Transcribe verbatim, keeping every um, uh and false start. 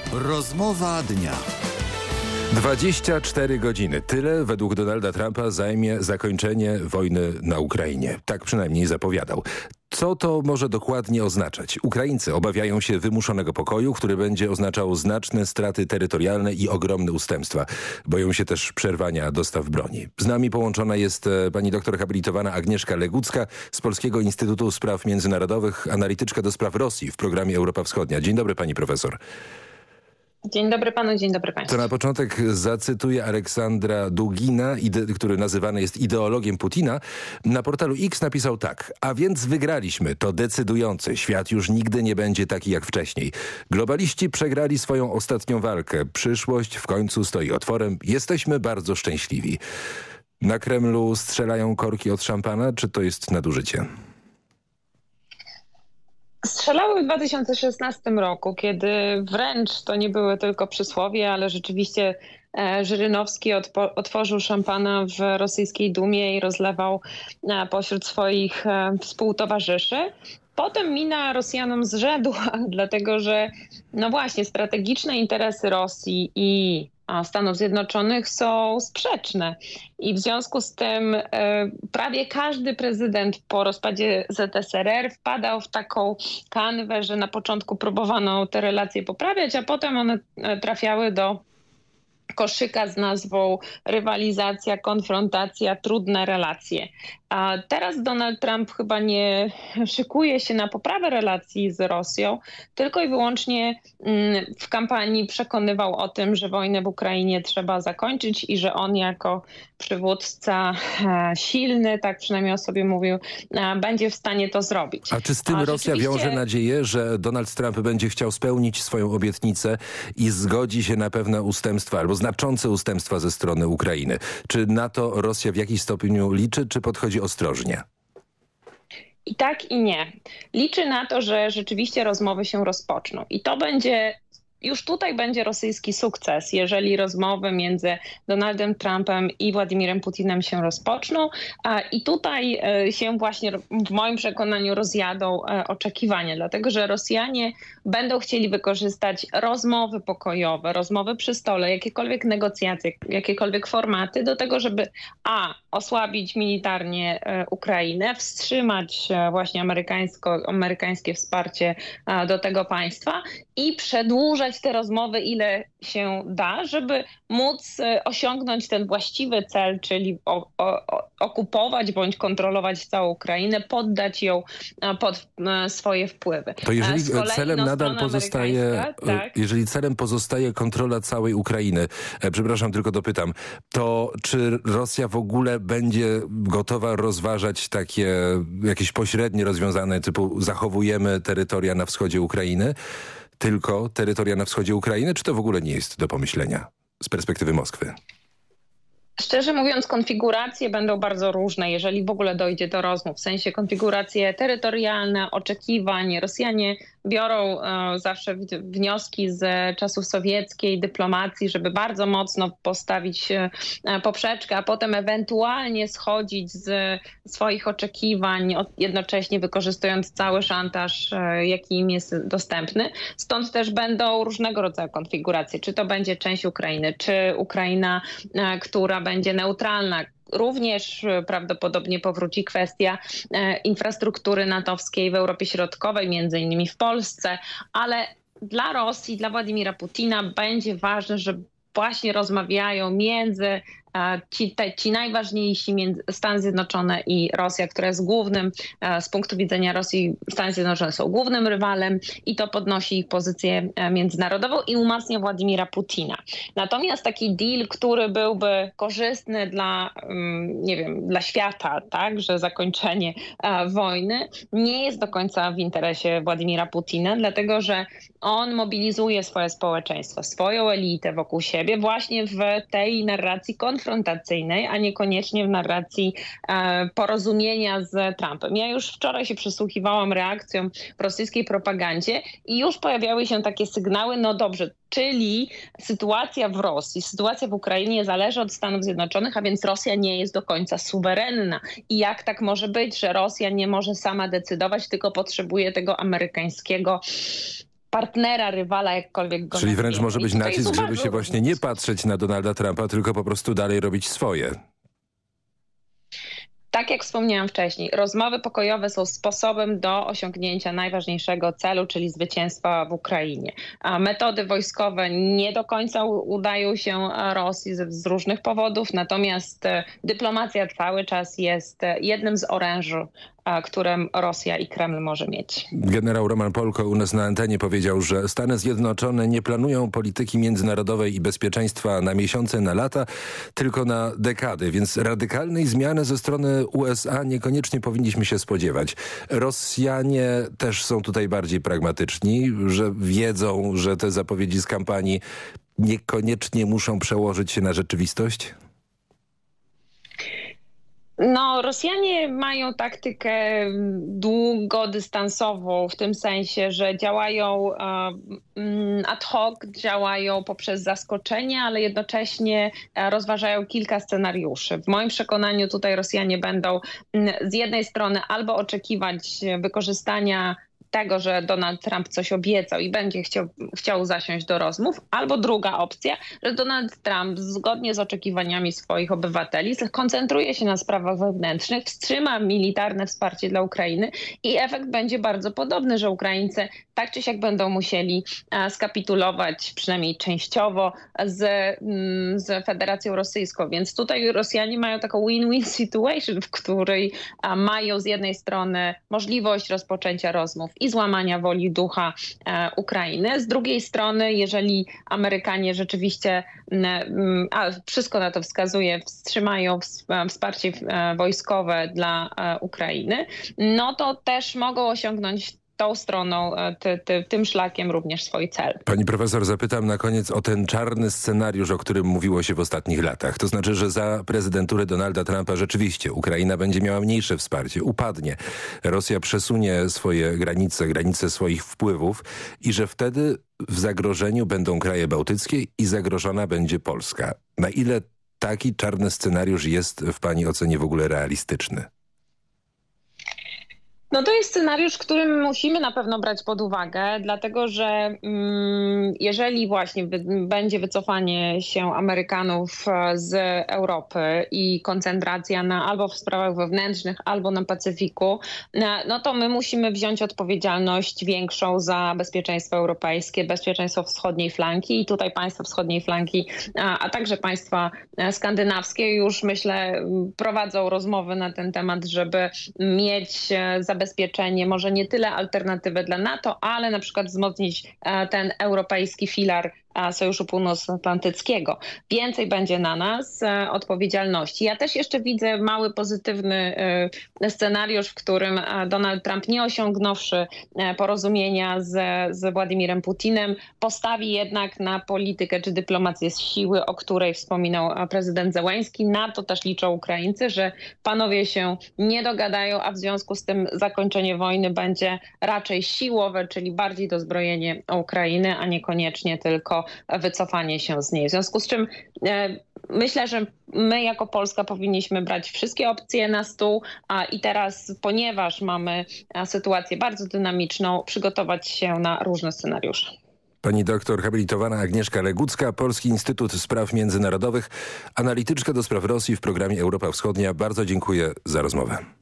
Rozmowa dnia. dwadzieścia cztery godziny. Tyle według Donalda Trumpa zajmie zakończenie wojny na Ukrainie. Tak przynajmniej zapowiadał. Co to może dokładnie oznaczać? Ukraińcy obawiają się wymuszonego pokoju, który będzie oznaczał znaczne straty terytorialne i ogromne ustępstwa. Boją się też przerwania dostaw broni. Z nami połączona jest e, pani doktor habilitowana Agnieszka Legucka z Polskiego Instytutu Spraw Międzynarodowych, analityczka do spraw Rosji w programie Europa Wschodnia. Dzień dobry pani profesor. Dzień dobry panu, dzień dobry państwu. To na początek zacytuję Aleksandra Dugina, który nazywany jest ideologiem Putina. Na portalu X napisał tak: a więc wygraliśmy, to decydujące. Świat już nigdy nie będzie taki jak wcześniej. Globaliści przegrali swoją ostatnią walkę. Przyszłość w końcu stoi otworem. Jesteśmy bardzo szczęśliwi. Na Kremlu strzelają korki od szampana, czy to jest nadużycie? Strzelały w dwa tysiące szesnastym roku, kiedy wręcz to nie były tylko przysłowie, ale rzeczywiście Żyrynowski odpo- otworzył szampana w rosyjskiej Dumie i rozlewał pośród swoich współtowarzyszy. Potem mina Rosjanom zrzedła, dlatego że no właśnie strategiczne interesy Rosji i Stanów Zjednoczonych są sprzeczne i w związku z tym e, prawie każdy prezydent po rozpadzie Z S R R wpadał w taką kanwę, że na początku próbowano te relacje poprawiać, a potem one trafiały do koszyka z nazwą rywalizacja, konfrontacja, trudne relacje. A teraz Donald Trump chyba nie szykuje się na poprawę relacji z Rosją, tylko i wyłącznie w kampanii przekonywał o tym, że wojnę w Ukrainie trzeba zakończyć i że on jako przywódca silny, tak przynajmniej o sobie mówił, będzie w stanie to zrobić. A czy z tym A Rosja rzeczywiście... wiąże nadzieję, że Donald Trump będzie chciał spełnić swoją obietnicę i zgodzi się na pewne ustępstwa albo znaczące ustępstwa ze strony Ukrainy? Czy na to Rosja w jakiś stopniu liczy, czy podchodzi ostrożnie? I tak, i nie. Liczy na to, że rzeczywiście rozmowy się rozpoczną. I to będzie, już tutaj będzie rosyjski sukces, jeżeli rozmowy między Donaldem Trumpem i Władimirem Putinem się rozpoczną. I tutaj się właśnie w moim przekonaniu rozjadą oczekiwania, dlatego że Rosjanie będą chcieli wykorzystać rozmowy pokojowe, rozmowy przy stole, jakiekolwiek negocjacje, jakiekolwiek formaty do tego, żeby a. osłabić militarnie Ukrainę, wstrzymać właśnie amerykańsko, amerykańskie wsparcie do tego państwa i przedłużać te rozmowy ile się da, żeby móc osiągnąć ten właściwy cel, czyli o, o, okupować bądź kontrolować całą Ukrainę, poddać ją pod swoje wpływy. To jeżeli celem nadal pozostaje, tak? jeżeli celem pozostaje kontrola całej Ukrainy, e, przepraszam, tylko dopytam, to czy Rosja w ogóle będzie gotowa rozważać takie jakieś pośrednie rozwiązania typu zachowujemy terytoria na wschodzie Ukrainy, tylko terytoria na wschodzie Ukrainy, czy to w ogóle nie jest do pomyślenia z perspektywy Moskwy? Szczerze mówiąc, konfiguracje będą bardzo różne, jeżeli w ogóle dojdzie do rozmów. W sensie konfiguracje terytorialne, oczekiwań. Rosjanie biorą e, zawsze wnioski z czasów sowieckiej dyplomacji, żeby bardzo mocno postawić e, poprzeczkę, a potem ewentualnie schodzić z swoich oczekiwań, jednocześnie wykorzystując cały szantaż, e, jaki im jest dostępny. Stąd też będą różnego rodzaju konfiguracje. Czy to będzie część Ukrainy, czy Ukraina, e, która będzie neutralna. Również prawdopodobnie powróci kwestia e, infrastruktury natowskiej w Europie Środkowej, między innymi w Polsce, ale dla Rosji, dla Władimira Putina będzie ważne, że właśnie rozmawiają między Ci, te, ci najważniejsi między Stany Zjednoczone i Rosja, która jest głównym, z punktu widzenia Rosji Stany Zjednoczone są głównym rywalem i to podnosi ich pozycję międzynarodową i umacnia Władimira Putina. Natomiast taki deal, który byłby korzystny dla, nie wiem, dla świata, tak, że zakończenie wojny nie jest do końca w interesie Władimira Putina, dlatego że on mobilizuje swoje społeczeństwo, swoją elitę wokół siebie właśnie w tej narracji konfrontacyjnej, a niekoniecznie w narracji e, porozumienia z Trumpem. Ja już wczoraj się przysłuchiwałam reakcjom w rosyjskiej propagandzie i już pojawiały się takie sygnały, no dobrze, czyli sytuacja w Rosji, sytuacja w Ukrainie zależy od Stanów Zjednoczonych, a więc Rosja nie jest do końca suwerenna. I jak tak może być, że Rosja nie może sama decydować, tylko potrzebuje tego amerykańskiego partnera, rywala, jakkolwiek go Czyli wręcz nazwiemy. może być I tutaj nacisk, jest żeby bardzo się właśnie nie patrzeć na Donalda Trumpa, tylko po prostu dalej robić swoje. Tak jak wspomniałam wcześniej, rozmowy pokojowe są sposobem do osiągnięcia najważniejszego celu, czyli zwycięstwa w Ukrainie. A metody wojskowe nie do końca udają się Rosji z, z różnych powodów, natomiast dyplomacja cały czas jest jednym z oręży, którym Rosja i Kreml może mieć. Generał Roman Polko u nas na antenie powiedział, że Stany Zjednoczone nie planują polityki międzynarodowej i bezpieczeństwa na miesiące, na lata, tylko na dekady, więc radykalnej zmiany ze strony U S A niekoniecznie powinniśmy się spodziewać. Rosjanie też są tutaj bardziej pragmatyczni, że wiedzą, że te zapowiedzi z kampanii niekoniecznie muszą przełożyć się na rzeczywistość? No, Rosjanie mają taktykę długodystansową w tym sensie, że działają ad hoc, działają poprzez zaskoczenie, ale jednocześnie rozważają kilka scenariuszy. W moim przekonaniu tutaj Rosjanie będą z jednej strony albo oczekiwać wykorzystania tego, że Donald Trump coś obiecał i będzie chciał, chciał zasiąść do rozmów, albo druga opcja, że Donald Trump zgodnie z oczekiwaniami swoich obywateli skoncentruje się na sprawach wewnętrznych, wstrzyma militarne wsparcie dla Ukrainy i efekt będzie bardzo podobny, że Ukraińcy tak czy siak będą musieli skapitulować przynajmniej częściowo z, z Federacją Rosyjską. Więc tutaj Rosjanie mają taką win-win situation, w której mają z jednej strony możliwość rozpoczęcia rozmów i złamania woli ducha e, Ukrainy. Z drugiej strony, jeżeli Amerykanie rzeczywiście, m, a wszystko na to wskazuje, wstrzymają wsparcie e, wojskowe dla e, Ukrainy, no to też mogą osiągnąć tą stroną, ty, ty, tym szlakiem również swój cel. Pani profesor, zapytam na koniec o ten czarny scenariusz, o którym mówiło się w ostatnich latach. To znaczy, że za prezydentury Donalda Trumpa rzeczywiście Ukraina będzie miała mniejsze wsparcie, upadnie. Rosja przesunie swoje granice, granice swoich wpływów i że wtedy w zagrożeniu będą kraje bałtyckie i zagrożona będzie Polska. Na ile taki czarny scenariusz jest w pani ocenie w ogóle realistyczny? No to jest scenariusz, który musimy na pewno brać pod uwagę, dlatego że mm, jeżeli właśnie wy, będzie wycofanie się Amerykanów z Europy i koncentracja na albo w sprawach wewnętrznych, albo na Pacyfiku, no to my musimy wziąć odpowiedzialność większą za bezpieczeństwo europejskie, bezpieczeństwo wschodniej flanki i tutaj państwa wschodniej flanki, a, a także państwa skandynawskie już myślę prowadzą rozmowy na ten temat, żeby mieć zabezpieczenie zabezpieczenie, może nie tyle alternatywę dla NATO, ale na przykład wzmocnić ten europejski filar Sojuszu Północnoatlantyckiego. Więcej będzie na nas e, odpowiedzialności. Ja też jeszcze widzę mały pozytywny e, scenariusz, w którym Donald Trump, nie osiągnąwszy e, porozumienia z, z Władimirem Putinem, postawi jednak na politykę czy dyplomację z siły, o której wspominał prezydent Zełenski. Na to też liczą Ukraińcy, że panowie się nie dogadają, a w związku z tym zakończenie wojny będzie raczej siłowe, czyli bardziej dozbrojenie Ukrainy, a niekoniecznie tylko wycofanie się z niej. W związku z czym e, myślę, że my jako Polska powinniśmy brać wszystkie opcje na stół a, i teraz, ponieważ mamy sytuację bardzo dynamiczną, przygotować się na różne scenariusze. Pani doktor habilitowana Agnieszka Legucka, Polski Instytut Spraw Międzynarodowych, analityczka do spraw Rosji w programie Europa Wschodnia. Bardzo dziękuję za rozmowę.